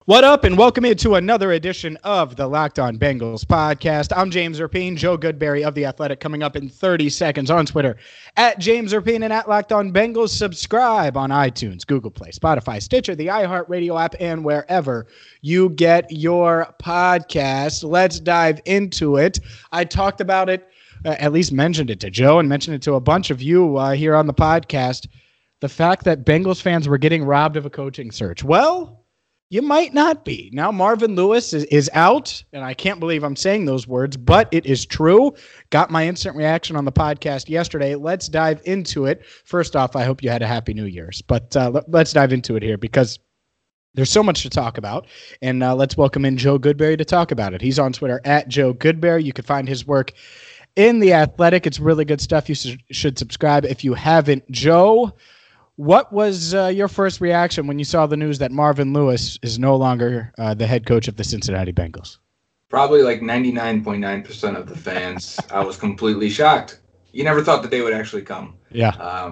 What up, and welcome into another edition of the Locked On Bengals podcast. I'm James Erpine, Joe Goodberry of The Athletic, coming up in 30 seconds on Twitter, at James Erpine and at Locked On Bengals. Subscribe on iTunes, Google Play, Spotify, Stitcher, the iHeartRadio app, and wherever you get your podcast. Let's dive into it. I talked about it, at least mentioned it to Joe and mentioned it to a bunch of you here on the podcast. The fact that Bengals fans were getting robbed of a coaching search. Well, you might not be. Now Marvin Lewis is out, and I can't believe I'm saying those words, but it is true. Got my instant reaction on the podcast yesterday. Let's dive into it. First off, I hope you had a happy New Year's, but let's dive into it here because there's so much to talk about, and let's welcome in Joe Goodberry to talk about it. He's on Twitter at Joe Goodberry. You can find his work in The Athletic. It's really good stuff. You should subscribe if you haven't. Joe, what was your first reaction when you saw the news that Marvin Lewis is no longer the head coach of the Cincinnati Bengals? Probably like 99.9% of the fans. I was completely shocked. You never thought the day would actually come. Yeah.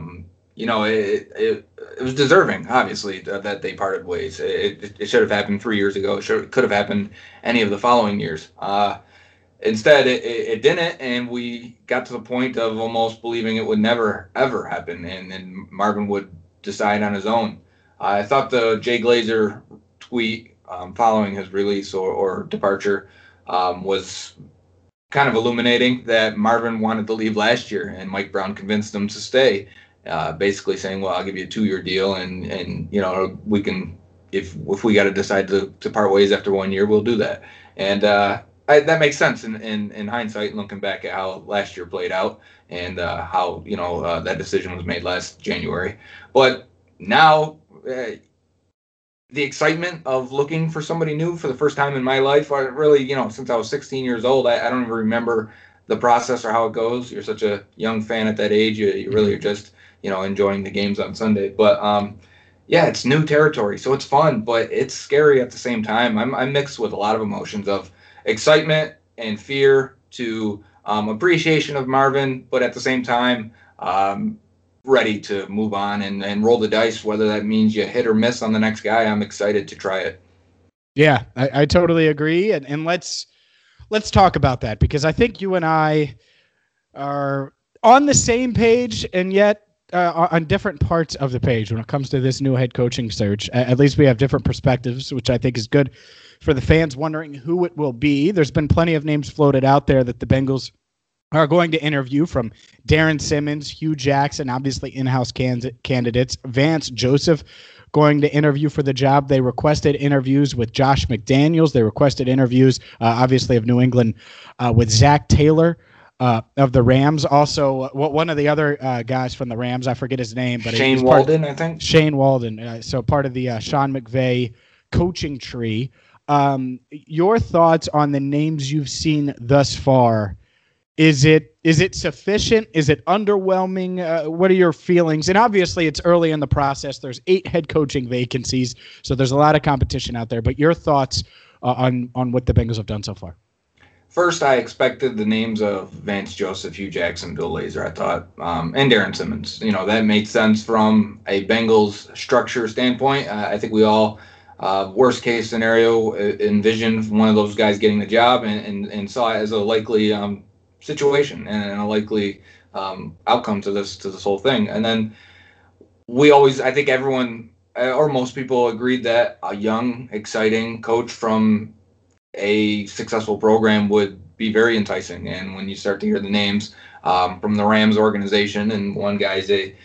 It was deserving, obviously, that they parted ways. It should have happened 3 years ago. It could have happened any of the following years. Instead, it didn't, and we got to the point of almost believing it would never, ever happen, and Marvin would decide on his own. I thought the Jay Glazer tweet following his release or departure was kind of illuminating that Marvin wanted to leave last year, and Mike Brown convinced him to stay, basically saying, well, I'll give you a 2-year deal, and we can, if we got to decide to part ways after 1 year, we'll do that. And that makes sense in hindsight, looking back at how last year played out and how that decision was made last January. But now the excitement of looking for somebody new for the first time in my life, I really, since I was 16 years old, I don't even remember the process or how it goes. You're such a young fan at that age. You really are just, enjoying the games on Sunday. But yeah, it's new territory, so it's fun, but it's scary at the same time. I'm mixed with a lot of emotions of excitement and fear to appreciation of Marvin, but at the same time, ready to move on and roll the dice, whether that means you hit or miss on the next guy. I'm excited to try it. Yeah, I totally agree. And let's talk about that, because I think you and I are on the same page and yet on different parts of the page when it comes to this new head coaching search. At least we have different perspectives, which I think is good for the fans wondering who it will be. There's been plenty of names floated out there that the Bengals are going to interview, from Darren Simmons, Hugh Jackson, obviously in-house candidates, Vance Joseph going to interview for the job. They requested interviews with Josh McDaniels. They requested interviews, obviously, of New England with Zach Taylor of the Rams. Also, one of the other guys from the Rams, I forget his name, but Shane Walden, I think. Shane Walden. So part of the Sean McVay coaching tree. Your thoughts on the names you've seen thus far? Is it sufficient? Is it underwhelming? What are your feelings? And obviously, it's early in the process. There's 8 head coaching vacancies, so there's a lot of competition out there. But your thoughts on what the Bengals have done so far? First, I expected the names of Vance Joseph, Hugh Jackson, Bill Lazor, I thought, and Darren Simmons. That made sense from a Bengals structure standpoint. I think we all, worst case scenario, envisioned one of those guys getting the job and saw it as a likely situation and a likely outcome to this whole thing. And then I think everyone or most people agreed that a young, exciting coach from a successful program would be very enticing. And when you start to hear the names from the Rams organization, and one guy is is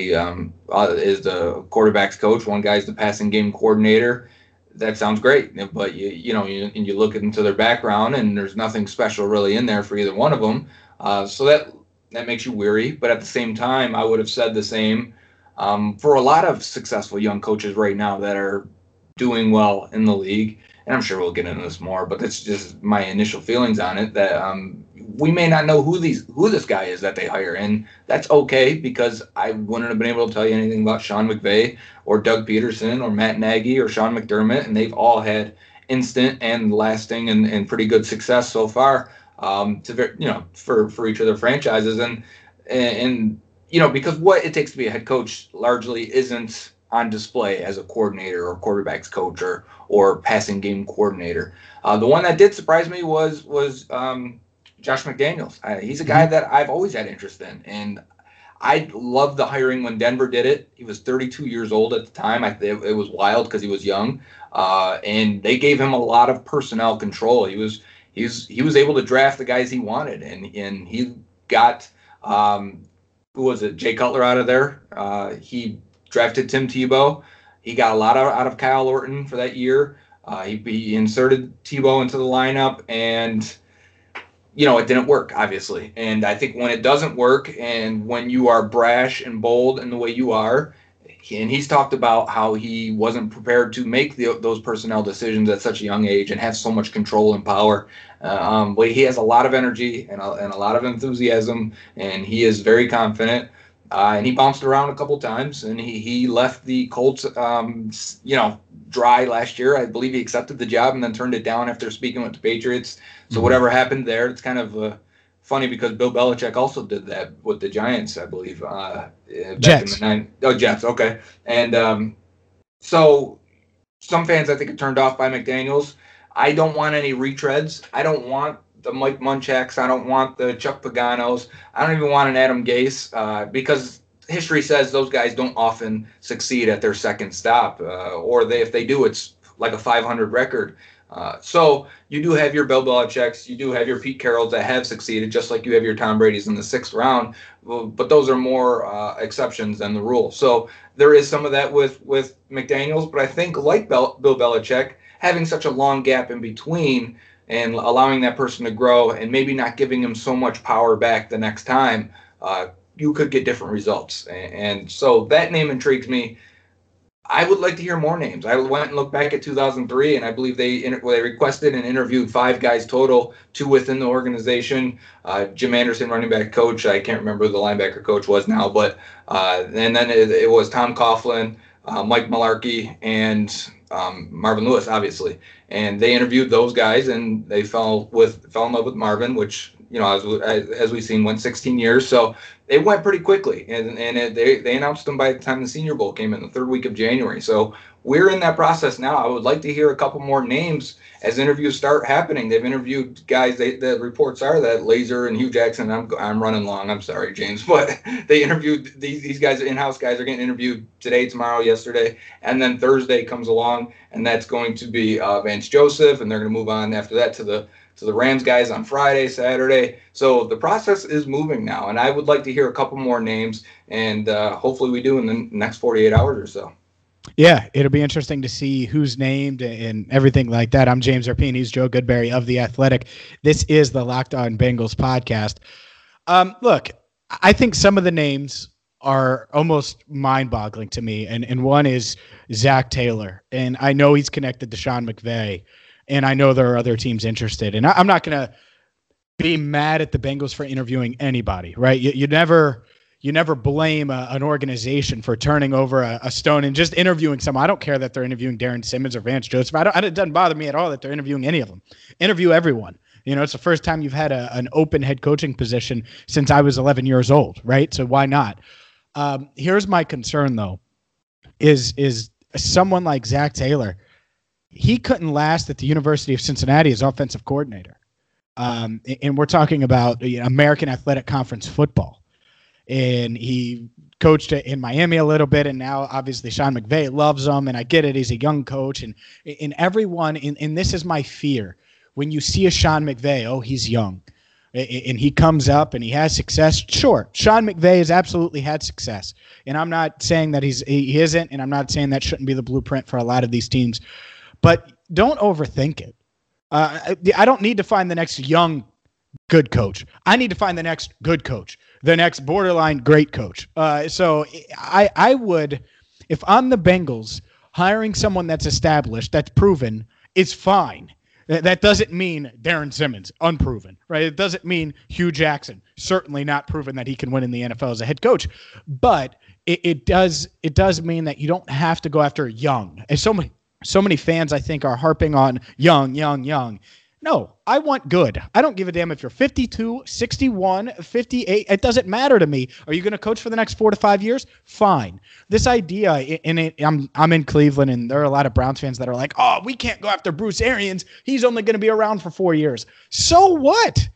the quarterback's coach, one guy's the passing game coordinator, that sounds great. But you look into their background, and there's nothing special really in there for either one of them. So that makes you weary. But at the same time, I would have said the same for a lot of successful young coaches right now that are doing well in the league. And I'm sure we'll get into this more, but that's just my initial feelings on it, that we may not know who this guy is that they hire. And that's okay, because I wouldn't have been able to tell you anything about Sean McVay or Doug Peterson or Matt Nagy or Sean McDermott, and they've all had instant and lasting and pretty good success so far for each of their franchises. And because what it takes to be a head coach largely isn't on display as a coordinator or quarterbacks coach or passing game coordinator. The one that did surprise me was Josh McDaniels. He's a guy that I've always had interest in, and I loved the hiring when Denver did it. He was 32 years old at the time. It was wild because he was young, and they gave him a lot of personnel control. He was able to draft the guys he wanted, and he got who was it? Jay Cutler out of there. He drafted Tim Tebow. He got a lot out of Kyle Orton for that year. He inserted Tebow into the lineup, and it didn't work, obviously. And I think when it doesn't work, and when you are brash and bold in the way you are, and he's talked about how he wasn't prepared to make those personnel decisions at such a young age and have so much control and power. But he has a lot of energy and a lot of enthusiasm, and he is very confident. And he bounced around a couple times, and he left the Colts, dry last year. I believe he accepted the job and then turned it down after speaking with the Patriots. So whatever happened there, it's kind of funny because Bill Belichick also did that with the Giants, I believe. Jets. Jets. Okay. And so some fans, I think, are turned off by McDaniels. I don't want any retreads. I don't want the Mike Munchaks. I don't want the Chuck Paganos. I don't even want an Adam Gase because history says those guys don't often succeed at their second stop, or if they do, it's like a 500 record. So you do have your Bill Belichick's, you do have your Pete Carrolls that have succeeded, just like you have your Tom Brady's in the 6th round. But those are more exceptions than the rule. So there is some of that with McDaniels, but I think like Bill Belichick, having such a long gap in between and allowing that person to grow and maybe not giving him so much power back the next time, you could get different results. And so that name intrigues me. I would like to hear more names. I went and looked back at 2003, and I believe they requested and interviewed 5 guys total, 2 within the organization. Jim Anderson, running back coach. I can't remember who the linebacker coach was now, but and then it was Tom Coughlin, Mike Mularkey, and Marvin Lewis, obviously. And they interviewed those guys, and they fell in love with Marvin, which, as we've seen, went 16 years. So it went pretty quickly, and they announced them by the time the Senior Bowl came in the 3rd week of January. So we're in that process now. I would like to hear a couple more names as interviews start happening. They've interviewed guys. The reports are that Laser and Hugh Jackson. I'm running long. I'm sorry, James, but they interviewed these guys. In-house guys are getting interviewed today, tomorrow, yesterday, and then Thursday comes along, and that's going to be Vance Joseph, and they're going to move on after that to the Rams guys on Friday, Saturday. So the process is moving now, and I would like to hear a couple more names, and hopefully we do in the next 48 hours or so. Yeah, it'll be interesting to see who's named and everything like that. I'm James Rapien. He's Joe Goodberry of The Athletic. This is the Locked On Bengals podcast. Look, I think some of the names are almost mind-boggling to me, and one is Zach Taylor, and I know he's connected to Sean McVay, and I know there are other teams interested. And I'm not going to be mad at the Bengals for interviewing anybody, right? You never blame an organization for turning over a stone and just interviewing someone. I don't care that they're interviewing Darren Simmons or Vance Joseph. It doesn't bother me at all that they're interviewing any of them. Interview everyone. It's the first time you've had an open head coaching position since I was 11 years old, right? So why not? Here's my concern, though, is someone like Zach Taylor. He couldn't last at the University of Cincinnati as offensive coordinator. And we're talking about American Athletic Conference football. And he coached in Miami a little bit, and now obviously Sean McVay loves him, and I get it. He's a young coach, and everyone, and this is my fear. When you see a Sean McVay, he's young, and he comes up and he has success. Sure, Sean McVay has absolutely had success, and I'm not saying that he isn't, and I'm not saying that shouldn't be the blueprint for a lot of these teams. But don't overthink it. I don't need to find the next young good coach. I need to find the next good coach, the next borderline great coach. So I would, if I'm the Bengals, hiring someone that's established, that's proven, is fine. That doesn't mean Darren Simmons, unproven, right? It doesn't mean Hugh Jackson, certainly not proven that he can win in the NFL as a head coach. But it does mean that you don't have to go after young. And so many fans, I think, are harping on young. No, I want good. I don't give a damn if you're 52, 61, 58. It doesn't matter to me. Are you going to coach for the next 4 to 5 years? Fine. This idea, I'm in Cleveland, and there are a lot of Browns fans that are like, oh, we can't go after Bruce Arians. He's only going to be around for 4 years. So what?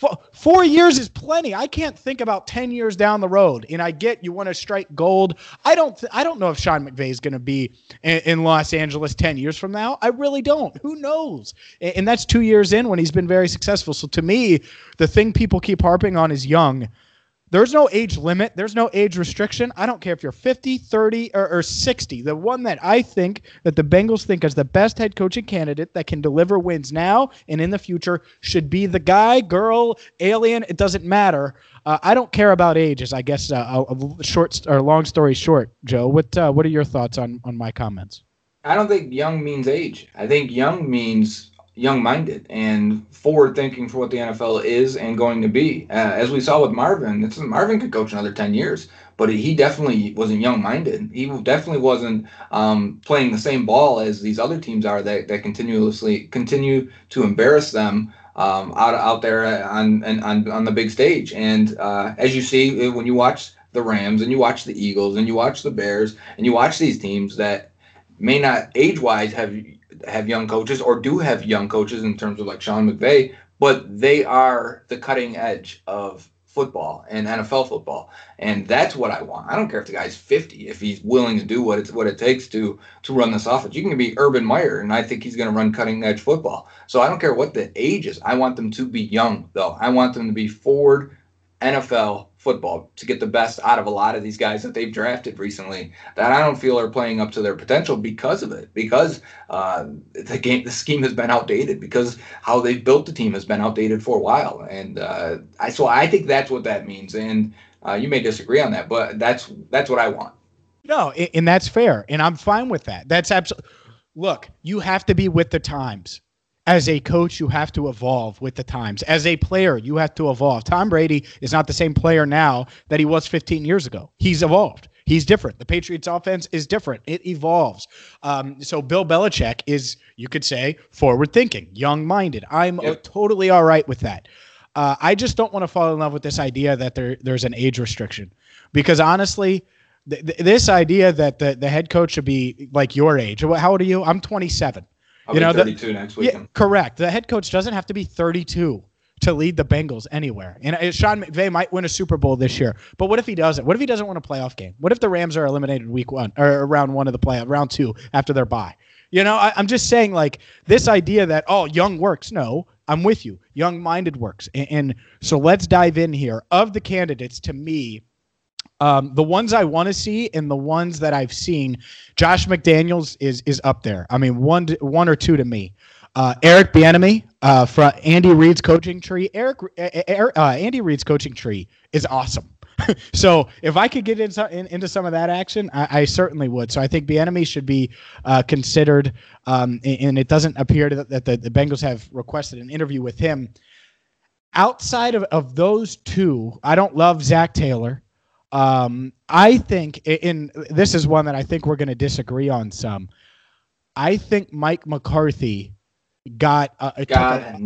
4 years is plenty. I can't think about 10 years down the road. And I get you want to strike gold. I don't know if Sean McVay is going to be in Los Angeles 10 years from now. I really don't. Who knows? And that's 2 years in when he's been very successful. So to me, the thing people keep harping on is young. There's no age limit. There's no age restriction. I don't care if you're 50, 30, or 60. The one that I think that the Bengals think is the best head coaching candidate that can deliver wins now and in the future should be the guy, girl, alien. It doesn't matter. I don't care about ages. I guess a short or long story short, Joe. What are your thoughts on my comments? I don't think young means age. I think young means young-minded and forward-thinking for what the NFL is and going to be. As we saw with Marvin, Marvin could coach another 10 years, but he definitely wasn't young-minded. He definitely wasn't playing the same ball as these other teams are that continue to embarrass them out there on the big stage. And as you see, when you watch the Rams and you watch the Eagles and you watch the Bears and you watch these teams that may not age-wise have young coaches or do have young coaches in terms of like Sean McVay, but they are the cutting edge of football and NFL football. And that's what I want. I don't care if the guy's 50, if he's willing to do what it takes to run this offense. You can be Urban Meyer, and I think he's going to run cutting edge football. So I don't care what the age is. I want them to be young, though. I want them to be forward NFL football to get the best out of a lot of these guys that they've drafted recently that I don't feel are playing up to their potential because of it, because the scheme has been outdated, because how they've built the team has been outdated for a while. And I think that's what that means. And you may disagree on that, but that's what I want. No, and that's fair. And I'm fine with that. That's absolutely. Look, you have to be with the times. As a coach, you have to evolve with the times. As a player, you have to evolve. Tom Brady is not the same player now that he was 15 years ago. He's evolved. He's different. The Patriots offense is different. It evolves. So Bill Belichick is, you could say, forward-thinking, young-minded. I'm totally all right with that. I just don't want to fall in love with this idea that there's an age restriction. Because honestly, this idea that the head coach should be like your age. How old are you? I'm 27. I'll be 32 next weekend. Yeah, correct. The head coach doesn't have to be 32 to lead the Bengals anywhere. And Sean McVay might win a Super Bowl this year, but what if he doesn't? What if he doesn't win a playoff game? What if the Rams are eliminated week 1 or round 1 of the playoff, round 2 after their bye? I'm just saying, like, this idea that, young works. No, I'm with you. Young-minded works. And so let's dive in here. Of the candidates, to me, the ones I want to see and the ones that I've seen, Josh McDaniels is up there. I mean, one or two to me. Eric Bieniemy from Andy Reid's coaching tree. Andy Reid's coaching tree is awesome. So if I could get into some of that action, I certainly would. So I think Bieniemy should be considered, and it doesn't appear that the Bengals have requested an interview with him. Outside of those two, I don't love Zach Taylor. I think, and this is one that I think we're going to disagree on some. I think Mike McCarthy took a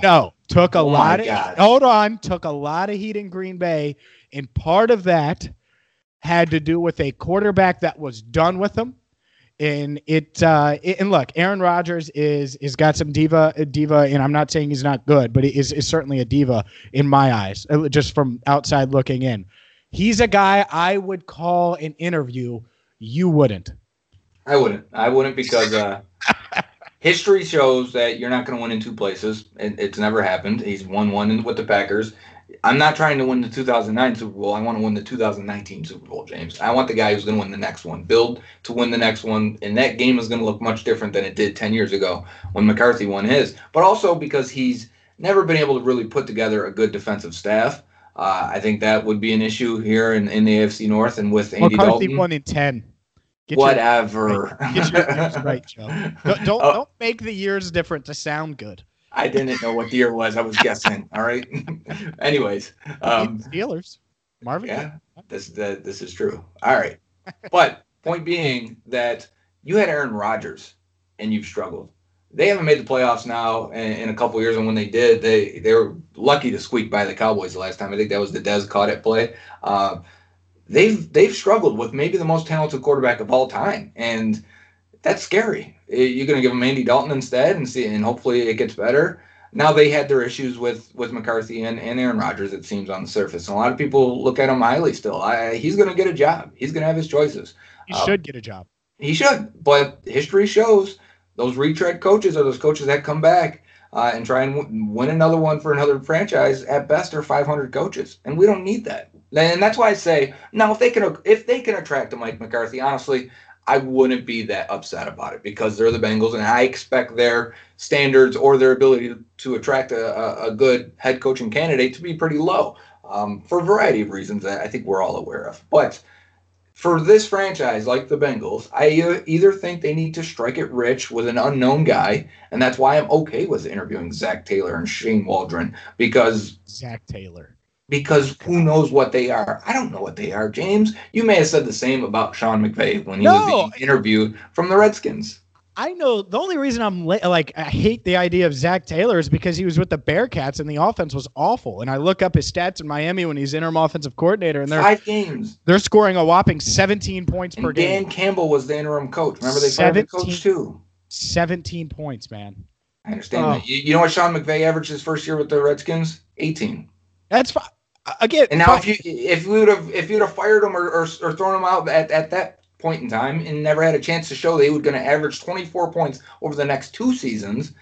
lot of heat in Green Bay, and part of that had to do with a quarterback that was done with him. And and look, Aaron Rodgers is got some diva, and I'm not saying he's not good, but he is certainly a diva in my eyes, just from outside looking in. He's a guy I would call an interview. You wouldn't. I wouldn't because history shows that you're not going to win in two places. It's never happened. He's won one with the Packers. I'm not trying to win the 2009 Super Bowl. I want to win the 2019 Super Bowl, James. I want the guy who's going to win the next one. Build to win the next one. And that game is going to look much different than it did 10 years ago when McCarthy won his. But also because he's never been able to really put together a good defensive staff. I think that would be an issue here in the AFC North and with Andy McCarthy Dalton. 1-10. Whatever. Get your years right, Joe. Don't make the years different to sound good. I didn't know what the year was. I was guessing. All right. Anyways, Steelers. Marvin. Yeah, this is true. All right. But point being that you had Aaron Rodgers and you've struggled. they haven't made the playoffs now in a couple years, and when they did, they were lucky to squeak by the Cowboys the last time. I think that was the Dez caught it play. They've struggled with maybe the most talented quarterback of all time, and that's scary. You're going to give them Andy Dalton instead and hopefully it gets better. Now they had their issues with McCarthy and Aaron Rodgers, it seems, on the surface. And a lot of people look at him highly still. He's going to get a job. He's going to have his choices. He should get a job. He should. But history shows those retread coaches are those coaches that come back and try and win another one for another franchise. At best, are 500 coaches. And we don't need that. And that's why I say, now, if they can attract a Mike McCarthy, honestly, I wouldn't be that upset about it because they're the Bengals, and I expect their standards or their ability to attract a good head coaching candidate to be pretty low for a variety of reasons that I think we're all aware of. But for this franchise, like the Bengals, I either think they need to strike it rich with an unknown guy, and that's why I'm okay with interviewing Zach Taylor and Shane Waldron because who knows what they are? I don't know what they are, James. You may have said the same about Sean McVay when he was being interviewed from the Redskins. I know the only reason I hate the idea of Zach Taylor is because he was with the Bearcats and the offense was awful. And I look up his stats in Miami when he's interim offensive coordinator, and 5 games. They're scoring a whopping 17 points per game. Dan Campbell was the interim coach. Remember, they fired the coach too. 17 points, man. I understand that. You know what Sean McVay averaged his first year with the Redskins? 18. That's fine. Again, and now if you'd have fired him or thrown him out at that point in time and never had a chance to show they were going to average 24 points over the next 2 seasons,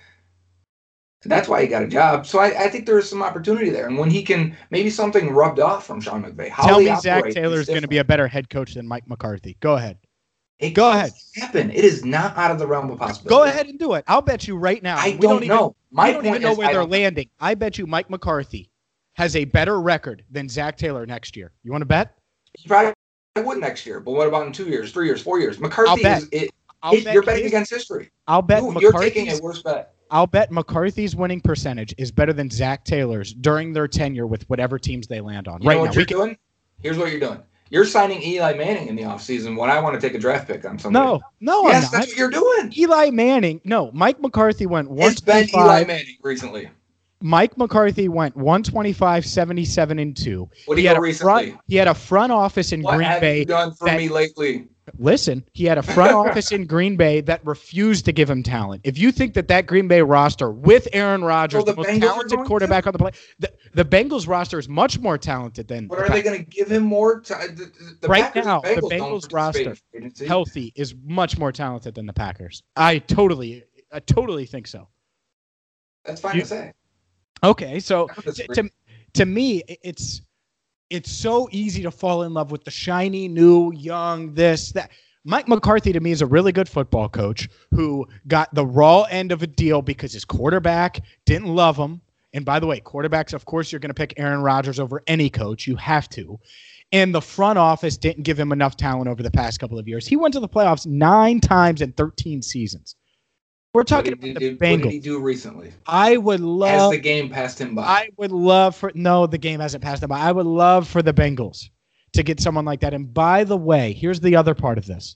that's why he got a job. So I think there is some opportunity there, and when he can, maybe something rubbed off from Sean McVay. Tell me Zach Taylor is going to be a better head coach than Mike McCarthy. Go ahead. Go ahead. Happen. It is not out of the realm of possibility. Go ahead and do it. I'll bet you right now. I don't know. I don't even know where they're landing. I bet you Mike McCarthy has a better record than Zach Taylor next year. You want to bet? He probably would next year, but what about in 2 years, 3 years, 4 years? McCarthy you're betting against history. I'll bet you're taking a worse bet. I'll bet McCarthy's winning percentage is better than Zach Taylor's during their tenure with whatever teams they land on. You know what you're doing? Here's what you're doing. You're signing Eli Manning in the offseason when I want to take a draft pick on somebody. No, yes, that's what you're doing. Eli Manning. No, Mike McCarthy went 125. It's been Eli Manning recently. Mike McCarthy went 125, 77, and 2. What did he go recently? He had a front office in Green Bay. What have you done for me lately? Listen, he had a front office in Green Bay that refused to give him talent. If you think that Green Bay roster with Aaron Rodgers, the most talented quarterback on the play, the Bengals roster is much more talented than. But are they going to give him more time? Right now, the Bengals roster, healthy, is much more talented than the Packers. I totally think so. That's fine to say. Okay, so to me, it's so easy to fall in love with the shiny, new, young, this, that. Mike McCarthy, to me, is a really good football coach who got the raw end of a deal because his quarterback didn't love him. And by the way, quarterbacks, of course, you're going to pick Aaron Rodgers over any coach. You have to. And the front office didn't give him enough talent over the past couple of years. He went to the playoffs 9 times in 13 seasons. We're talking about the Bengals. What did he do recently? I would love. Has the game passed him by? I would love for. No, the game hasn't passed him by. I would love for the Bengals to get someone like that. And by the way, here's the other part of this.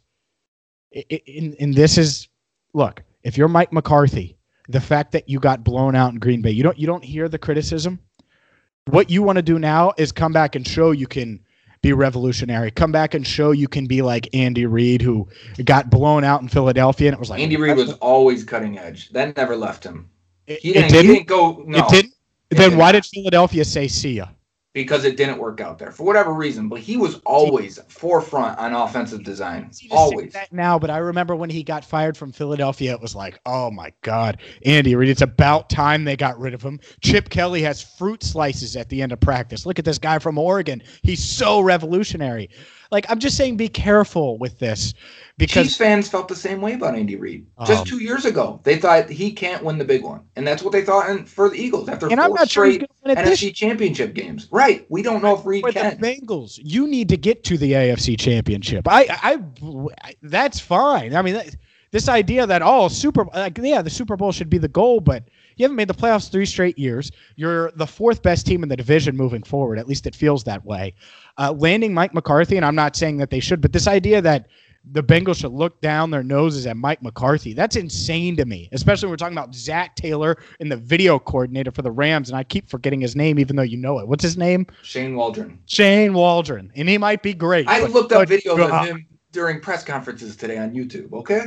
And this is, look, if you're Mike McCarthy, the fact that you got blown out in Green Bay, you don't hear the criticism. What you want to do now is come back and show you can be revolutionary. Come back and show you can be like Andy Reid, who got blown out in Philadelphia, and it was like Andy Reid was always cutting edge. That never left him. He didn't go. No, it didn't. Then why did Philadelphia say see ya? Because it didn't work out there for whatever reason. But he was always forefront on offensive design. Always. That now, but I remember when he got fired from Philadelphia, it was like, oh my God, Andy Reid. It's about time they got rid of him. Chip Kelly has fruit slices at the end of practice. Look at this guy from Oregon. He's so revolutionary. Like, I'm just saying, be careful with this. Because Chiefs fans felt the same way about Andy Reid. Just 2 years ago, they thought he can't win the big one. And that's what they thought for the Eagles after 4 straight NFC championship games. Right. We don't know if Reid can. The Bengals, you need to get to the AFC championship. I that's fine. I mean, this idea that, the Super Bowl should be the goal, but you haven't made the playoffs 3 straight years. You're the 4th best team in the division moving forward. At least it feels that way. Landing Mike McCarthy, and I'm not saying that they should, but this idea that the Bengals should look down their noses at Mike McCarthy. That's insane to me, especially when we're talking about Zach Taylor and the video coordinator for the Rams, and I keep forgetting his name even though you know it. What's his name? Shane Waldron. Shane Waldron, and he might be great. I looked up videos of him during press conferences today on YouTube, okay?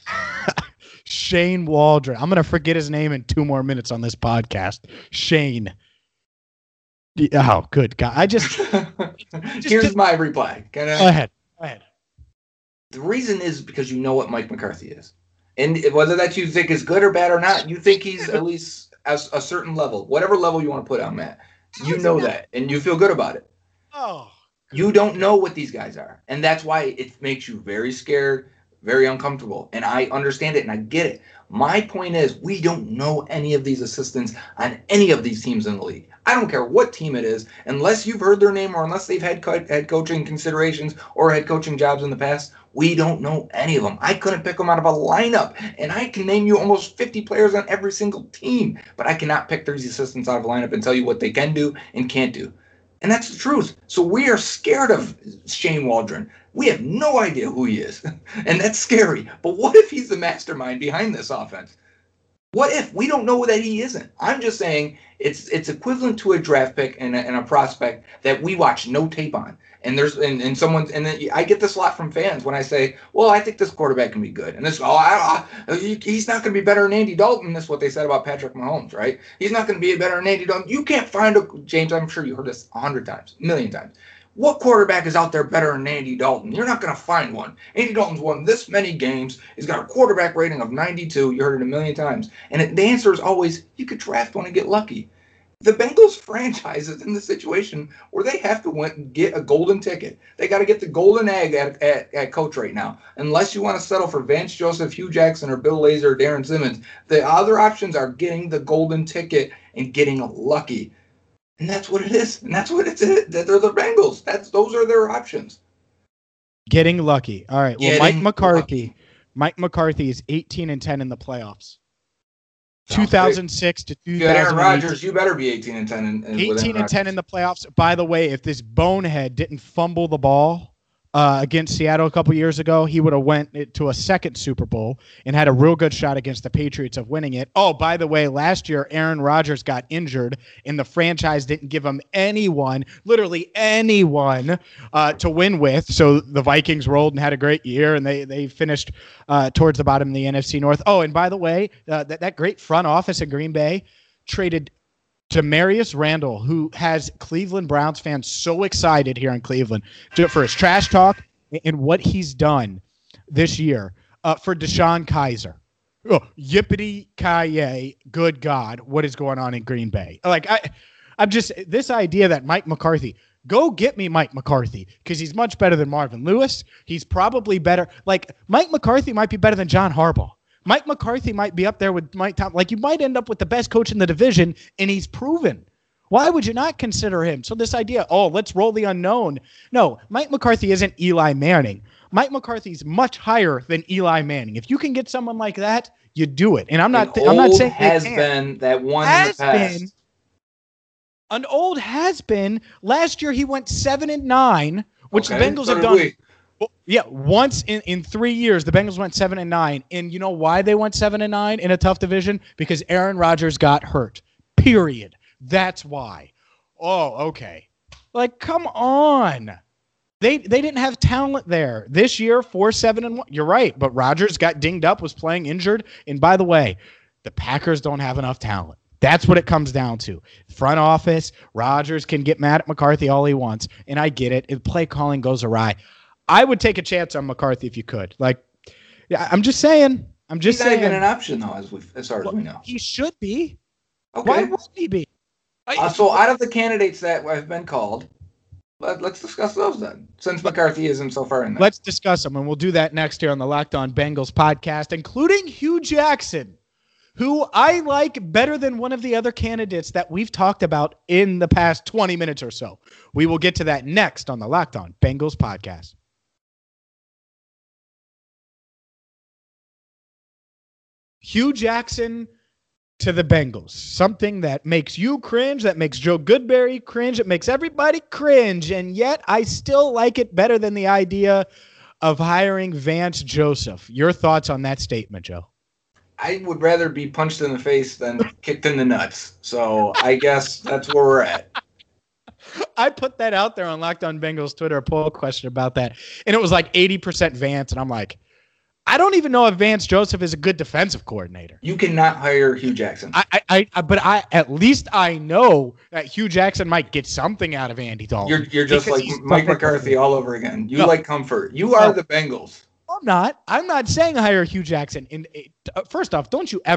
Shane Waldron. I'm going to forget his name in 2 more minutes on this podcast. Shane. Oh, good God. Here's my reply. Go ahead. The reason is because you know what Mike McCarthy is. And whether that you think is good or bad or not, you think he's at least at a certain level, whatever level you want to put on Matt. You know that, and you feel good about it. Oh. You don't know what these guys are. And that's why it makes you very scared, very uncomfortable. And I understand it, and I get it. My point is, we don't know any of these assistants on any of these teams in the league. I don't care what team it is, unless you've heard their name or unless they've had head coaching considerations or head coaching jobs in the past. We don't know any of them. I couldn't pick them out of a lineup, and I can name you almost 50 players on every single team, but I cannot pick these assistants out of a lineup and tell you what they can do and can't do. And that's the truth. So we are scared of Shane Waldron. We have no idea who he is, and that's scary. But what if he's the mastermind behind this offense? What if we don't know that he isn't? I'm just saying it's equivalent to a draft pick and a prospect that we watch no tape on. And there's and someone's and then I get this a lot from fans when I say, well, I think this quarterback can be good, and this he's not going to be better than Andy Dalton. That's what they said about Patrick Mahomes, right? He's not going to be better than Andy Dalton. You can't find James. I'm sure you heard this 100 times, a million times. What quarterback is out there better than Andy Dalton? You're not going to find one. Andy Dalton's won this many games. He's got a quarterback rating of 92. You heard it a million times. And the answer is always, you could draft one and get lucky. The Bengals franchise is in the situation where they have to get a golden ticket. They got to get the golden egg at coach right now. Unless you want to settle for Vance Joseph, Hugh Jackson, or Bill Lazor, or Darren Simmons, the other options are getting the golden ticket and getting lucky. And that's what it is. And that's what it's. They're the Bengals. Those are their options. Getting lucky. All right. Well, Mike McCarthy is 18-10 in the playoffs. 2006 to 2000. Aaron Rodgers, you better be 18-10. 18-10 in the playoffs. By the way, if this bonehead didn't fumble the ball against Seattle a couple years ago, he would have went to a second Super Bowl and had a real good shot against the Patriots of winning it. Oh, by the way, last year Aaron Rodgers got injured and the franchise didn't give him literally anyone to win with. So the Vikings rolled and had a great year, and they finished towards the bottom of the NFC North. Oh, and by the way, that great front office in Green Bay traded Demarius Randall, who has Cleveland Browns fans so excited here in Cleveland for his trash talk and what he's done this year for Deshaun Kaiser. Oh, yippity-ki-yay, good God, what is going on in Green Bay? I'm just, this idea that Mike McCarthy, go get me Mike McCarthy, because he's much better than Marvin Lewis. He's probably better. Mike McCarthy might be better than John Harbaugh. Mike McCarthy might be up there with Mike Tom. You might end up with the best coach in the division, and he's proven. Why would you not consider him? So this idea, let's roll the unknown. No, Mike McCarthy isn't Eli Manning. Mike McCarthy's much higher than Eli Manning. If you can get someone like that, you do it. And I'm not saying has been that one in the past. An old has been. Last year he went 7-9, which the Bengals have done. Yeah, once in 3 years, the Bengals went 7-9. And you know why they went 7-9 in a tough division? Because Aaron Rodgers got hurt. Period. That's why. Oh, okay. Come on. They didn't have talent there. This year, 4-7-1. You're right, but Rodgers got dinged up, was playing injured. And by the way, the Packers don't have enough talent. That's what it comes down to. Front office, Rodgers can get mad at McCarthy all he wants. And I get it. If play calling goes awry, I would take a chance on McCarthy if you could. I'm just saying. He's not even an option, though, as far as we know. He should be. Okay. Why would he be? So out of the candidates that have been called, let's discuss those then, since McCarthy isn't so far in there. Let's discuss them, and we'll do that next year on the Locked On Bengals podcast, including Hugh Jackson, who I like better than one of the other candidates that we've talked about in the past 20 minutes or so. We will get to that next on the Locked On Bengals podcast. Hugh Jackson to the Bengals. Something that makes you cringe, that makes Joe Goodberry cringe, it makes everybody cringe, and yet I still like it better than the idea of hiring Vance Joseph. Your thoughts on that statement, Joe? I would rather be punched in the face than kicked in the nuts. So I guess that's where we're at. I put that out there on Locked On Bengals Twitter, a poll question about that, and it was like 80% Vance, and I'm like, I don't even know if Vance Joseph is a good defensive coordinator. You cannot hire Hugh Jackson. But at least I know that Hugh Jackson might get something out of Andy Dalton. You're just like Mike McCarthy all over again. You like comfort. You are the Bengals. I'm not saying hire Hugh Jackson. First off, don't you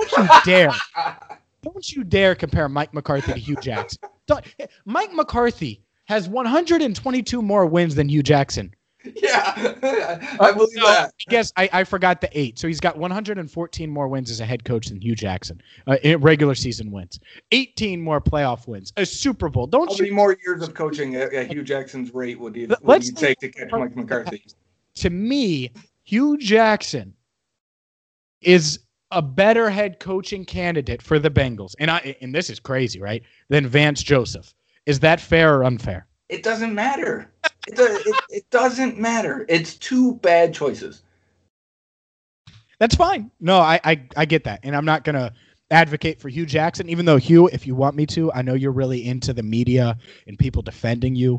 dare compare Mike McCarthy to Hugh Jackson. Mike McCarthy has 122 more wins than Hugh Jackson. Yeah, I believe that. I guess I forgot the 8. So he's got 114 more wins as a head coach than Hugh Jackson. In regular season wins, 18 more playoff wins, a Super Bowl. How many more years of coaching at Hugh Jackson's rate would you take to catch Mike McCarthy? To me, Hugh Jackson is a better head coaching candidate for the Bengals, and this is crazy, right? Than Vance Joseph. Is that fair or unfair? It doesn't matter. It doesn't matter. It's two bad choices. That's fine. No, I get that. And I'm not going to advocate for Hugh Jackson, even though, Hugh, if you want me to, I know you're really into the media and people defending you.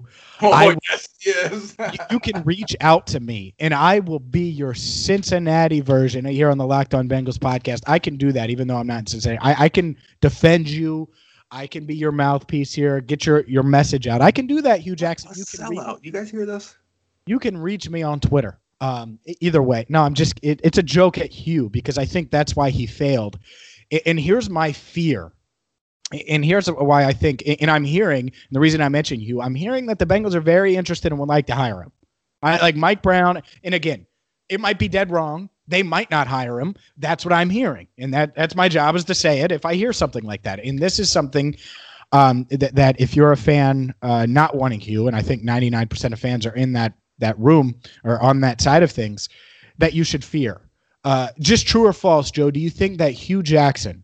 Yes. You can reach out to me, and I will be your Cincinnati version here on the Locked On Bengals podcast. I can do that, even though I'm not in Cincinnati. I can defend you. I can be your mouthpiece here. Get your message out. I can do that, Hugh Jackson. You guys hear this? You can reach me on Twitter. Either way. No, it's a joke at Hugh because I think that's why he failed. And here's my fear. And here's why I think, and I'm hearing, and the reason I mentioned Hugh, I'm hearing that the Bengals are very interested and would like to hire him. I like Mike Brown. And again, it might be dead wrong. They might not hire him. That's what I'm hearing. And that's my job, is to say it if I hear something like that. And this is something that if you're a fan not wanting Hugh, and I think 99% of fans are in that room or on that side of things, that you should fear. Just true or false, Joe, do you think that Hugh Jackson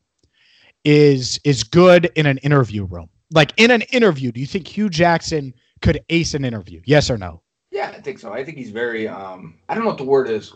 is good in an interview room? Like in an interview, do you think Hugh Jackson could ace an interview? Yes or no? Yeah, I think so. I think he's very I don't know what the word is.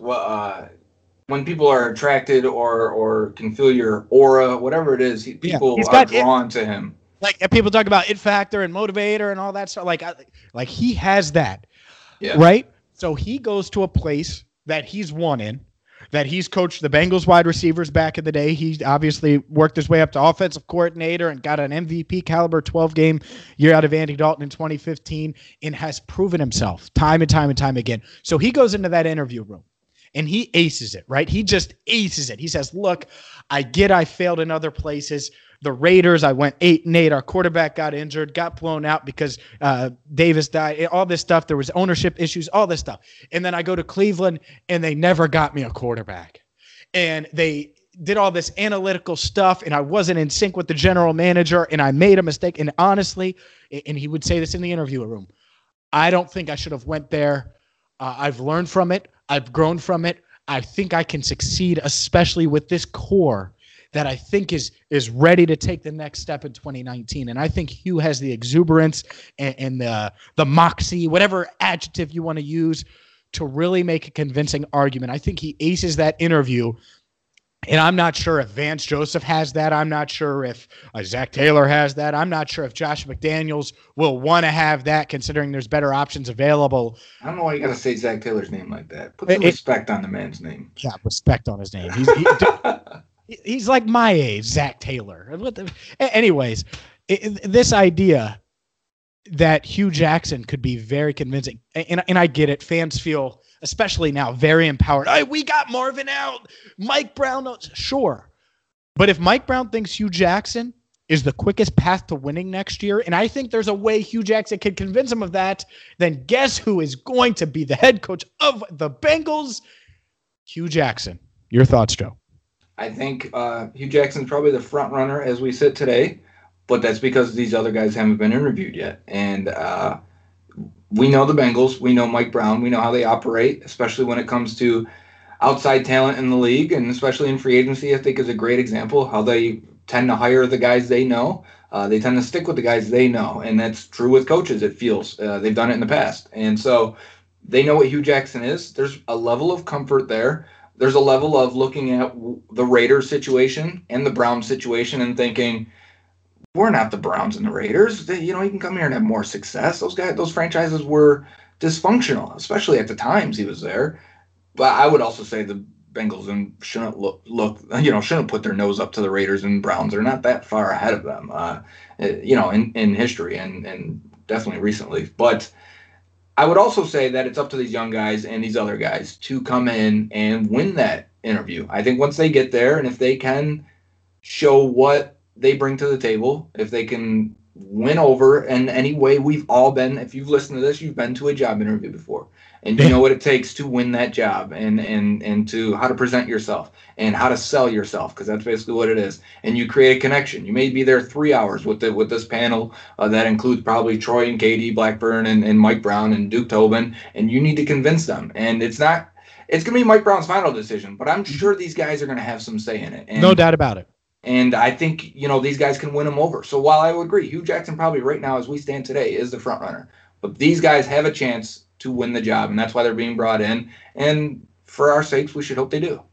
When people are attracted or can feel your aura, whatever it is, people are drawn to him. Like people talk about it factor and motivator and all that stuff. Like he has that, right? So he goes to a place that he's won in, that he's coached the Bengals wide receivers back in the day. He obviously worked his way up to offensive coordinator and got an MVP caliber 12-game year out of Andy Dalton in 2015 and has proven himself time and time and time again. So he goes into that interview room and he aces it, right? He just aces it. He says, look, I failed in other places. The Raiders, I went 8-8. Our quarterback got injured, got blown out because Davis died, all this stuff. There was ownership issues, all this stuff. And then I go to Cleveland, and they never got me a quarterback. And they did all this analytical stuff, and I wasn't in sync with the general manager, and I made a mistake. And honestly, and he would say this in the interview room, I don't think I should have went there. I've learned from it. I've grown from it. I think I can succeed, especially with this core that I think is ready to take the next step in 2019. And I think Hugh has the exuberance and the moxie, whatever adjective you want to use, to really make a convincing argument. I think he aces that interview. And I'm not sure if Vance Joseph has that. I'm not sure if Zach Taylor has that. I'm not sure if Josh McDaniels will want to have that, considering there's better options available. I don't know why you got to say Zach Taylor's name like that. Put some respect on the man's name. Yeah, respect on his name. He's like my age, Zach Taylor. Anyways, this idea that Hugh Jackson could be very convincing, and I get it. Fans feel, especially now, very empowered. Hey, we got Marvin out. Mike Brown knows. Sure. But if Mike Brown thinks Hugh Jackson is the quickest path to winning next year, and I think there's a way Hugh Jackson can convince him of that, then guess who is going to be the head coach of the Bengals? Hugh Jackson. Your thoughts, Joe? I think Hugh Jackson's probably the front runner as we sit today, but that's because these other guys haven't been interviewed yet. And we know the Bengals. We know Mike Brown. We know how they operate, especially when it comes to outside talent in the league, and especially in free agency. I think is a great example of how they tend to hire the guys they know. They tend to stick with the guys they know, and that's true with coaches, it feels. They've done it in the past. And so They know what Hugh Jackson is. There's a level of comfort there. There's a level of looking at the Raiders situation and the Browns situation and thinking, we're not the Browns and the Raiders. He can come here and have more success. Those franchises were dysfunctional, especially at the times he was there. But I would also say the Bengals and shouldn't put their nose up to the Raiders and Browns. They're not that far ahead of them, in history and definitely recently. But I would also say that it's up to these young guys and these other guys to come in and win that interview. I think once they get there, and if they can show what they bring to the table, if they can win over in any way, we've all been, if you've listened to this, you've been to a job interview before. And you know what it takes to win that job, and to how to present yourself and how to sell yourself, because that's basically what it is. And you create a connection. You may be there 3 hours with this panel that includes probably Troy and Katie Blackburn and Mike Brown and Duke Tobin, and you need to convince them. And it's going to be Mike Brown's final decision, but I'm sure these guys are going to have some say in it. And, no doubt about it. And I think, these guys can win them over. So while I would agree, Hugh Jackson probably right now as we stand today is the front runner, but these guys have a chance to win the job, and that's why they're being brought in. And for our sakes, we should hope they do.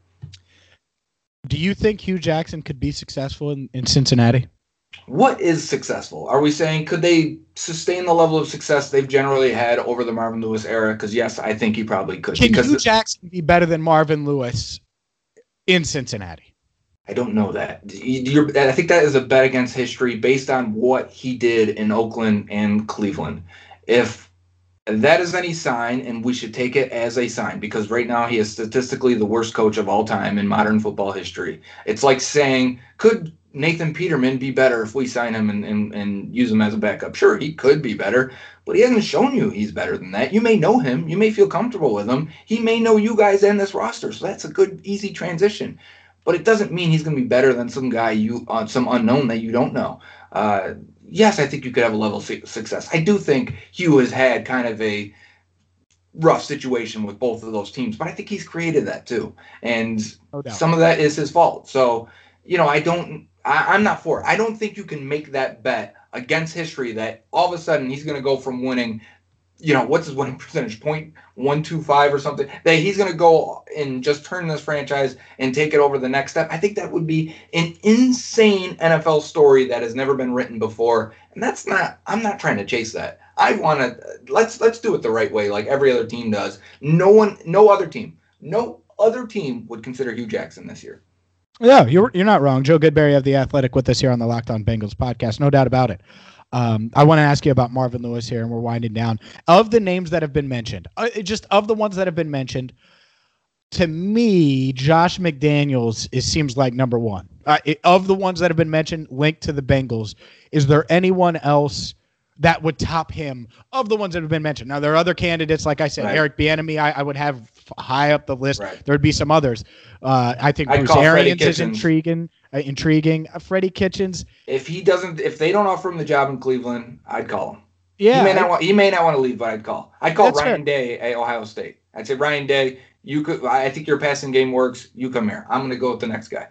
Do you think Hugh Jackson could be successful in Cincinnati? What is successful? Are we saying could they sustain the level of success they've generally had over the Marvin Lewis era? Because, yes, I think he probably could. Can Hugh Jackson be better than Marvin Lewis in Cincinnati? I don't know that. I think that is a bet against history based on what he did in Oakland and Cleveland. If that is any sign, and we should take it as a sign, because right now he is statistically the worst coach of all time in modern football history. It's like saying, could Nathan Peterman be better if we sign him and use him as a backup? Sure, he could be better, but he hasn't shown you he's better than that. You may know him. You may feel comfortable with him. He may know you guys and this roster, so that's a good, easy transition. But it doesn't mean he's going to be better than some guy some unknown that you don't know. Yes, I think you could have a level of success. I do think Hugh has had kind of a rough situation with both of those teams, but I think he's created that too. And some of that is his fault. So, I'm not for it. I don't think you can make that bet against history that all of a sudden he's going to go from winning, what's his winning percentage, 0.125 or something, that he's going to go and just turn this franchise and take it over the next step. I think that would be an insane NFL story that has never been written before. And I'm not trying to chase that. I want to, let's do it the right way, like every other team does. No other team would consider Hugh Jackson this year. Yeah, you're not wrong. Joe Goodberry of The Athletic with us here on the Locked On Bengals podcast. No doubt about it. I want to ask you about Marvin Lewis here, and we're winding down. Of the names that have been mentioned, just of the ones that have been mentioned, to me, Josh McDaniels seems like number one. Of the ones that have been mentioned linked to the Bengals, is there anyone else that would top him of the ones that have been mentioned? Now, there are other candidates, like I said, right. Eric Bieniemy, I would have high up the list. Right. There would be some others. I think Bruce Arians is intriguing. Freddie Kitchens. If they don't offer him the job in Cleveland, I'd call him. Yeah, he may not want to leave, but I'd call. I'd call Ryan fair. Day at Ohio State. I'd say, Ryan Day, I think your passing game works. You come here. I'm going to go with the next guy.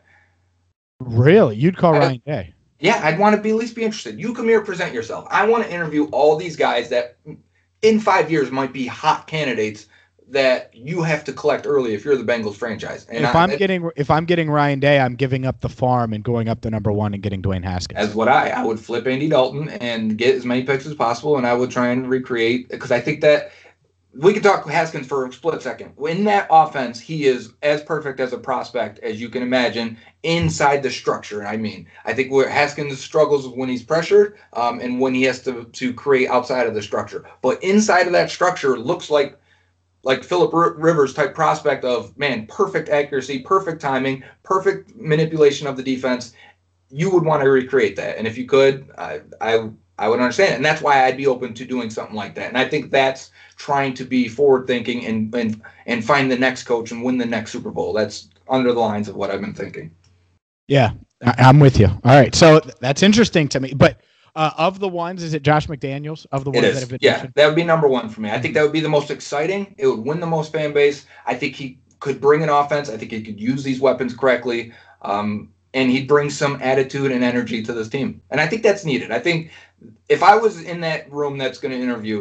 Really? You'd call Ryan Day? Yeah, I'd want to at least be interested. You come here, present yourself. I want to interview all these guys that in 5 years might be hot candidates that you have to collect early if you're the Bengals franchise. And if I'm getting Ryan Day, I'm giving up the farm and going up to number one and getting Dwayne Haskins. As what I would flip Andy Dalton and get as many picks as possible, and I would try and recreate, because I think that we could talk Haskins for a split second. In that offense, he is as perfect as a prospect as you can imagine inside the structure. I think where Haskins struggles when he's pressured and when he has to create outside of the structure. But inside of that structure looks like Phillip Rivers type prospect of, man, perfect accuracy, perfect timing, perfect manipulation of the defense. You would want to recreate that. And if you could, I would understand it. And that's why I'd be open to doing something like that. And I think that's trying to be forward thinking and find the next coach and win the next Super Bowl. That's under the lines of what I've been thinking. Yeah, I'm with you. All right. So that's interesting to me. But of the ones, is it Josh McDaniels? Of the ones that have been mentioned? That would be number one for me. I think that would be the most exciting. It would win the most fan base. I think he could bring an offense. I think he could use these weapons correctly. And he'd bring some attitude and energy to this team. And I think that's needed. I think if I was in that room that's going to interview,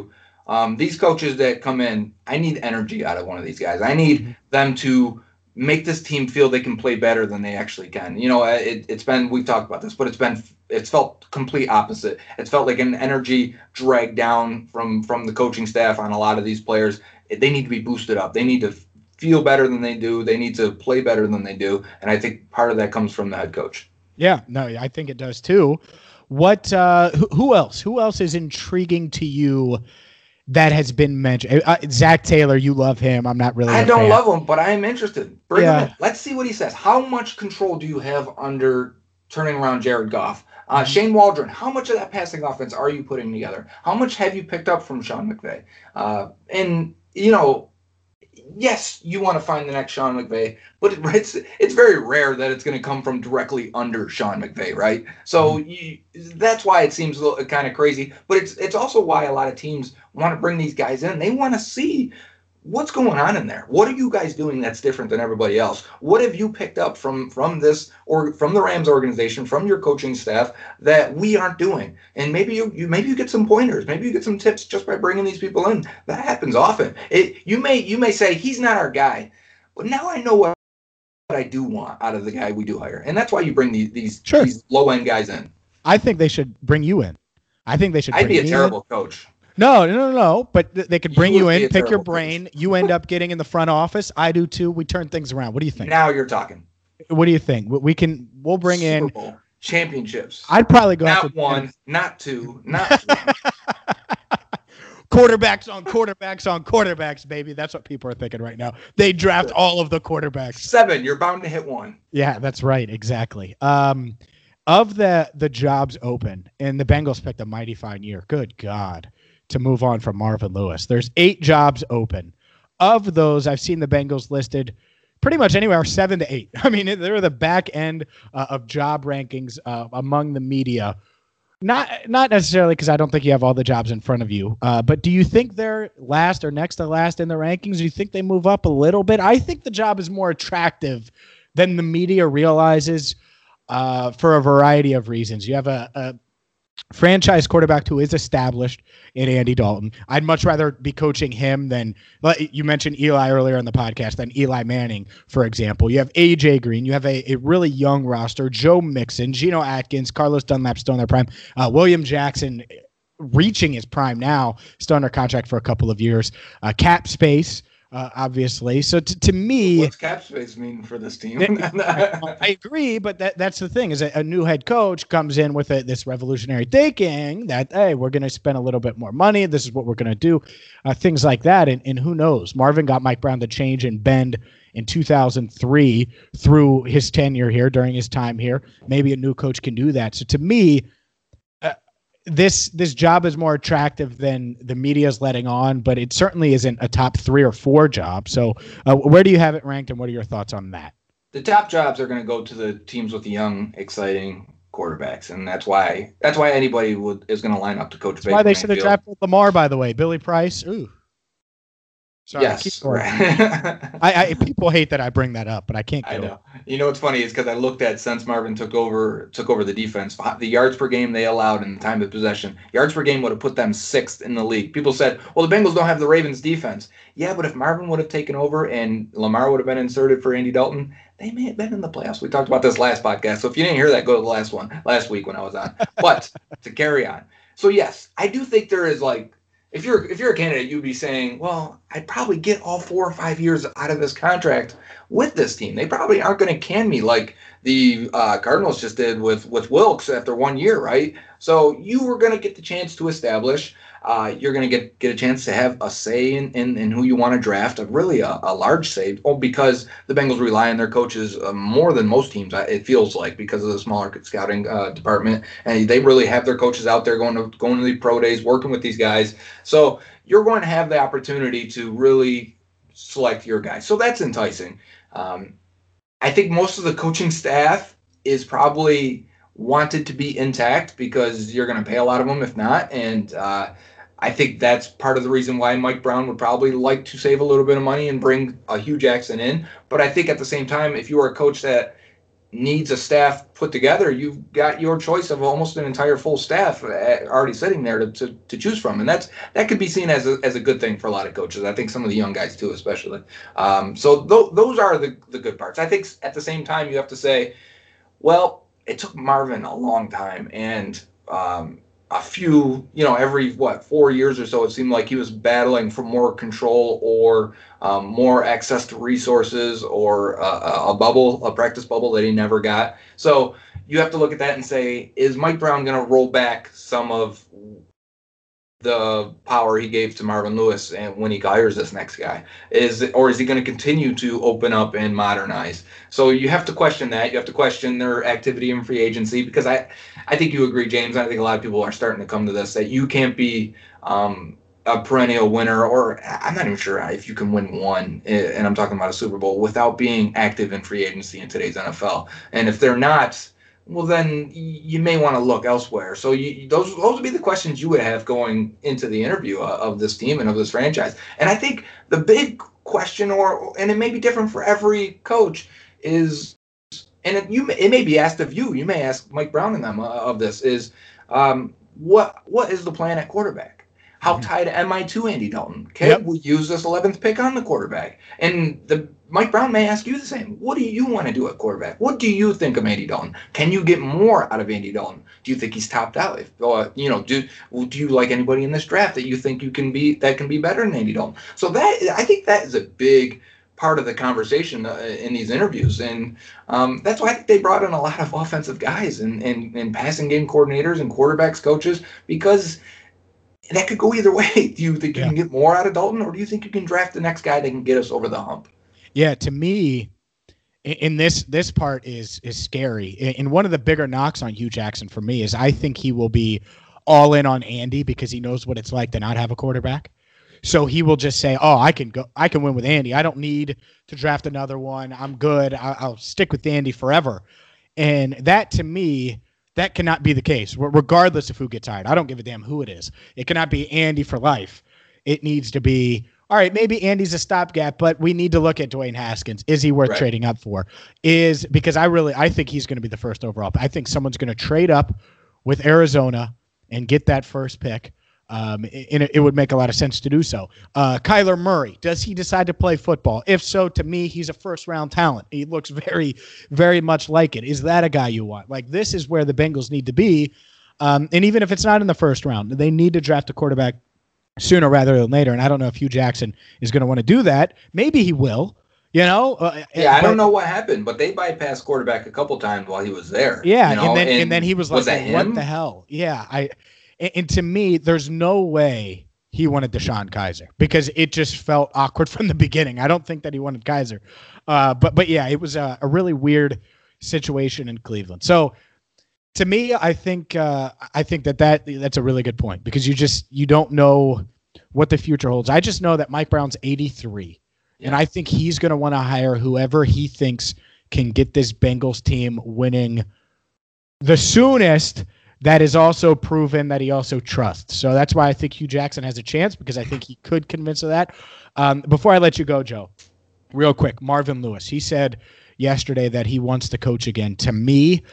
These coaches that come in, I need energy out of one of these guys. I need them to make this team feel they can play better than they actually can. It's been, we've talked about this, but it's felt complete opposite. It's felt like an energy dragged down from the coaching staff on a lot of these players. They need to be boosted up. They need to feel better than they do. They need to play better than they do. And I think part of that comes from the head coach. Yeah, no, I think it does too. What, who else is intriguing to you that has been mentioned? Zach Taylor, you love him. I'm not really. I don't love him, but I am interested. Bring him in. Let's see what he says. How much control do you have under turning around Jared Goff? Shane Waldron, how much of that passing offense are you putting together? How much have you picked up from Sean McVay? Yes, you want to find the next Sean McVay, but it's very rare that it's going to come from directly under Sean McVay, right? So that's why it seems a little kind of crazy, but it's also why a lot of teams want to bring these guys in. They want to see what's going on in there. What are you guys doing that's different than everybody else? What have you picked up from this or from the Rams organization, from your coaching staff that we aren't doing? And maybe you get some pointers, maybe you get some tips just by bringing these people in. That happens often. You may say he's not our guy, but now I know what I do want out of the guy we do hire, and that's why you bring these low end guys in. I think they should bring you in. I think they should. I'd be a terrible coach. No. But they could bring you in, pick your brain. Coach. You end up getting in the front office. I do too. We turn things around. What do you think? Now you're talking. What do you think? We'll bring Super in Bowl championships. I'd probably go not one, not two, not three. Quarterbacks on quarterbacks, baby. That's what people are thinking right now. They draft all of the quarterbacks. 7. You're bound to hit one. Yeah, that's right. Exactly. Of the jobs open, and the Bengals picked a mighty fine year. Good God. To move on from Marvin Lewis. There's 8 jobs open. Of those, I've seen the Bengals listed pretty much anywhere 7 to 8. I mean, they're the back end of job rankings among the media. Not necessarily because I don't think you have all the jobs in front of you, but do you think they're last or next to last in the rankings? Do you think they move up a little bit? I think the job is more attractive than the media realizes for a variety of reasons. You have a franchise quarterback who is established in Andy Dalton. I'd much rather be coaching him than, you mentioned Eli earlier on the podcast, than Eli Manning, for example. You have A.J. Green. You have a really young roster. Joe Mixon, Geno Atkins, Carlos Dunlap still in their prime. William Jackson reaching his prime now, still under contract for a couple of years. Cap space. Obviously. So to me, what's cap space mean for this team? I agree, but that's the thing is a new head coach comes in with this revolutionary thinking that, hey, we're going to spend a little bit more money. This is what we're going to do. Things like that. And who knows? Marvin got Mike Brown to change and bend in 2003 through his tenure here, during his time here. Maybe a new coach can do that. So to me, this job is more attractive than the media is letting on, but it certainly isn't a top 3 or 4 job. So where do you have it ranked, and what are your thoughts on that? The top jobs are going to go to the teams with the young, exciting quarterbacks, and that's why anybody is going to line up to coach. That's why they should have drafted Lamar, by the way. Billy Price. Ooh. Sorry, yes, right. People hate that I bring that up, but I can't. I know. You know what's funny is because I looked at since Marvin took over the defense, the yards per game they allowed in the time of possession. Yards per game would have put them 6th in the league. People said, "Well, the Bengals don't have the Ravens defense." Yeah, but if Marvin would have taken over and Lamar would have been inserted for Andy Dalton, they may have been in the playoffs. We talked about this last podcast, so if you didn't hear that, go to the last week when I was on. But to carry on, so yes, I do think there is like. If you're a candidate, you'd be saying, well, I'd probably get all 4 or 5 years out of this contract with this team. They probably aren't going to can me like the Cardinals just did with Wilkes after 1 year, right? So you were going to get the chance to establish. You're going to get a chance to have a say in who you want to draft, a large say, because the Bengals rely on their coaches more than most teams, it feels like, because of the smaller scouting department. And they really have their coaches out there going to the pro days, working with these guys. So you're going to have the opportunity to really select your guy. So that's enticing. I think most of the coaching staff is probably wanted to be intact because you're going to pay a lot of them if not. And I think that's part of the reason why Mike Brown would probably like to save a little bit of money and bring a Hugh Jackson in. But I think at the same time, if you are a coach that needs a staff put together, you've got your choice of almost an entire full staff already sitting there to choose from, and that could be seen as a good thing for a lot of coaches. I think some of the young guys too, especially. So those are the good parts. I think at the same time you have to say, well, it took Marvin a long time, and a few, every 4 years or so, it seemed like he was battling for more control or more access to resources or a practice bubble that he never got. So you have to look at that and say, is Mike Brown going to roll back some of the power he gave to Marvin Lewis and when he hires this next guy? Or is he going to continue to open up and modernize? So you have to question that. You have to question their activity in free agency, because I think you agree, James. I think a lot of people are starting to come to this, that you can't be a perennial winner, or I'm not even sure if you can win one, and I'm talking about a Super Bowl, without being active in free agency in today's NFL. And if they're not, well, then you may want to look elsewhere. So those would be the questions you would have going into the interview of this team and of this franchise. And I think the big question, and it may be different for every coach, is, and it may be asked of you. You may ask Mike Brown and them of this, is what is the plan at quarterback? How tied am I to Andy Dalton? Okay, we use this 11th pick on the quarterback. And Mike Brown may ask you the same. What do you want to do at quarterback? What do you think of Andy Dalton? Can you get more out of Andy Dalton? Do you think he's topped out? Do you like anybody in this draft that you think can be better than Andy Dalton? So I think that is a big part of the conversation in these interviews. And that's why I think they brought in a lot of offensive guys and passing game coordinators and quarterbacks coaches, because that could go either way. Do you think you can get more out of Dalton, or do you think you can draft the next guy that can get us over the hump? Yeah, to me, in this part is scary. And one of the bigger knocks on Hugh Jackson for me is I think he will be all in on Andy because he knows what it's like to not have a quarterback. So he will just say, "Oh, I can win with Andy. I don't need to draft another one. I'm good. I'll stick with Andy forever." And that, to me, that cannot be the case, regardless of who gets hired. I don't give a damn who it is. It cannot be Andy for life. It needs to be, all right, maybe Andy's a stopgap, but we need to look at Dwayne Haskins. Is he worth trading up for? Because I think he's going to be the first overall. I think someone's going to trade up with Arizona and get that first pick. It would make a lot of sense to do so. Kyler Murray, does he decide to play football? If so, to me, he's a first-round talent. He looks very, very much like it. Is that a guy you want? Like, this is where the Bengals need to be. And even if it's not in the first round, they need to draft a quarterback sooner rather than later. And I don't know if Hugh Jackson is going to want to do that. Maybe he will. I don't know what happened, but they bypassed quarterback a couple times while he was there. Yeah, and then he was like, what the hell? Yeah, And to me, there's no way he wanted Deshaun Kaiser, because it just felt awkward from the beginning. I don't think that he wanted Kaiser. But yeah, it was a really weird situation in Cleveland. So to me, I think that's a really good point, because you don't know what the future holds. I just know that Mike Brown's 83, and I think he's going to want to hire whoever he thinks can get this Bengals team winning the soonest. That is also proven that he also trusts. So that's why I think Hugh Jackson has a chance, because I think he could convince of that. Before I let you go, Joe, real quick, Marvin Lewis. He said yesterday that he wants to coach again. To me,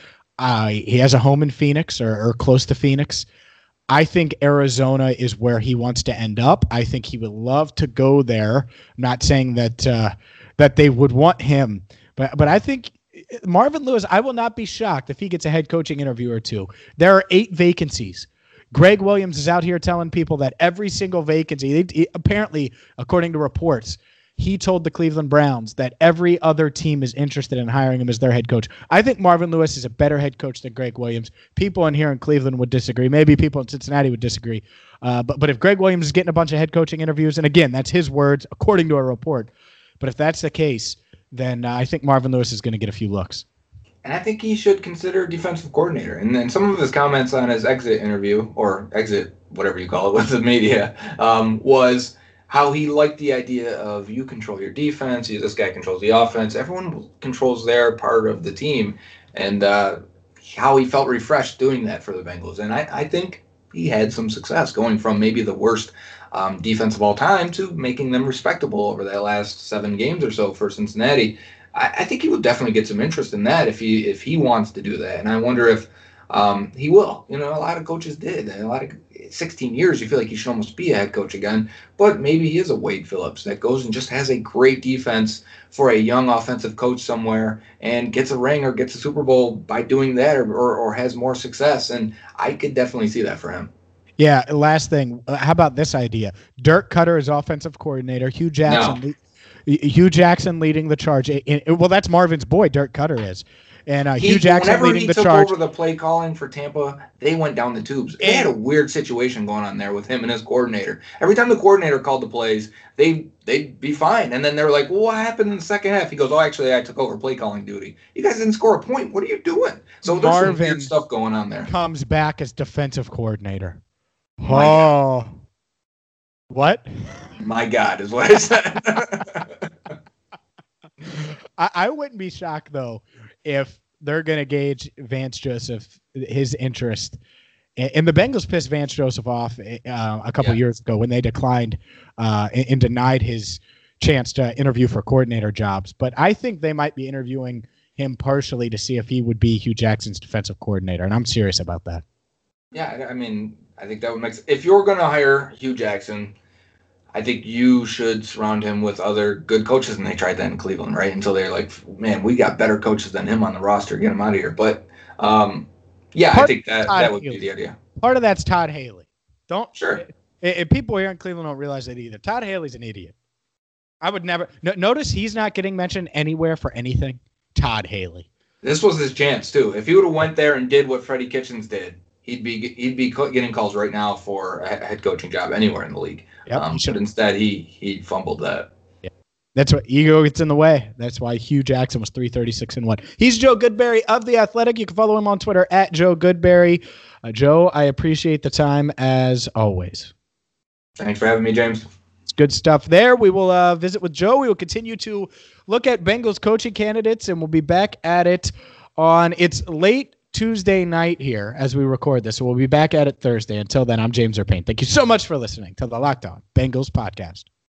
he has a home in Phoenix or close to Phoenix. I think Arizona is where he wants to end up. I think he would love to go there. I'm not saying that they would want him, but I think Marvin Lewis, I will not be shocked if he gets a head coaching interview or two. There are 8 vacancies. Greg Williams is out here telling people that every single vacancy, apparently, according to reports, he told the Cleveland Browns that every other team is interested in hiring him as their head coach. I think Marvin Lewis is a better head coach than Greg Williams. People in here in Cleveland would disagree. Maybe people in Cincinnati would disagree. But if Greg Williams is getting a bunch of head coaching interviews, and again, that's his words, according to a report, but if that's the case, then I think Marvin Lewis is going to get a few looks. And I think he should consider defensive coordinator. And then some of his comments on his exit interview, or exit, whatever you call it, with the media, was how he liked the idea of you control your defense, this guy controls the offense, everyone controls their part of the team, and how he felt refreshed doing that for the Bengals. And I think he had some success going from maybe the worst defense of all time to making them respectable over that last 7 games or so for Cincinnati. I think he would definitely get some interest in that if he wants to do that. And I wonder if he will. A lot of coaches did. A lot of 16 years, you feel like you should almost be a head coach again. But maybe he is a Wade Phillips that goes and just has a great defense for a young offensive coach somewhere and gets a ring or gets a Super Bowl by doing that, or has more success. And I could definitely see that for him. Yeah. Last thing, how about this idea? Dirk Cutter is offensive coordinator. Hugh Jackson. No. Hugh Jackson leading the charge. Well, that's Marvin's boy. Dirk Cutter is. And Hugh Jackson leading the charge. Whenever he took over the play calling for Tampa, they went down the tubes. They had a weird situation going on there with him and his coordinator. Every time the coordinator called the plays, they'd be fine. And then they were like, well, what happened in the second half? He goes, oh, actually, I took over play calling duty. You guys didn't score a point. What are you doing? So there's some weird stuff going on there. Comes back as defensive coordinator. Oh. What? My God is what I said. I wouldn't be shocked, though, if they're going to gauge Vance Joseph, his interest. And the Bengals pissed Vance Joseph off a couple years ago when they declined and denied his chance to interview for coordinator jobs. But I think they might be interviewing him partially to see if he would be Hugh Jackson's defensive coordinator. And I'm serious about that. Yeah, I mean, I think that would make sense. If you're going to hire Hugh Jackson, I think you should surround him with other good coaches, and they tried that in Cleveland, right? Until they're like, man, we got better coaches than him on the roster. Get him out of here. But, I think that would be the idea. Part of that's Todd Haley. Sure. If people here in Cleveland don't realize that either. Todd Haley's an idiot. I would never notice he's not getting mentioned anywhere for anything. Todd Haley. This was his chance too. If he would have went there and did what Freddie Kitchens did, he'd be getting calls right now for a head coaching job anywhere in the league. Yep, but instead, he fumbled that. Yeah. That's what ego gets in the way. That's why Hugh Jackson was 336-1. He's Joe Goodberry of The Athletic. You can follow him on Twitter at Joe Goodberry. Joe, I appreciate the time as always. Thanks for having me, James. It's good stuff there. We will visit with Joe. We will continue to look at Bengals coaching candidates, and we'll be back at it on its late Tuesday night here as we record this. So we'll be back at it Thursday. Until then, I'm James Erpain. Thank you so much for listening to the Locked On Bengals podcast.